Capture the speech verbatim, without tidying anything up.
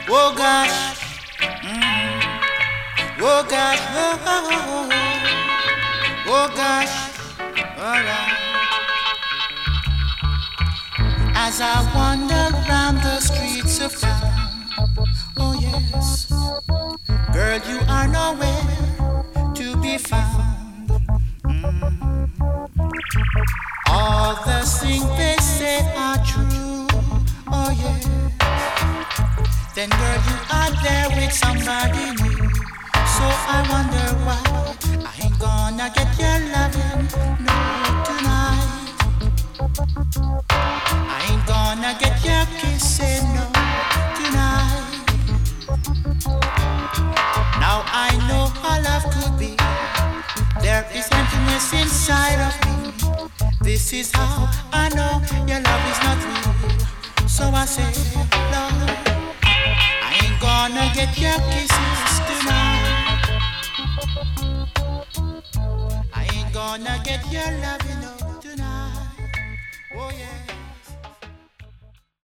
Oh gosh, mm. Oh gosh, oh, oh, oh, oh. Oh gosh, alright. As I wander around the streets of town, oh yes, girl, you are nowhere to be found. Mm. All the things they say are true, oh yeah. Then girl, you are there with somebody new. So I wonder why I ain't gonna get your loving, no, tonight. I ain't gonna get your kissing, no, tonight. Now I know how love could be. There is emptiness inside of me. This is how I know your love is not real. So I say, Lord, I ain't gonna get your kisses tonight. I ain't gonna get your loving.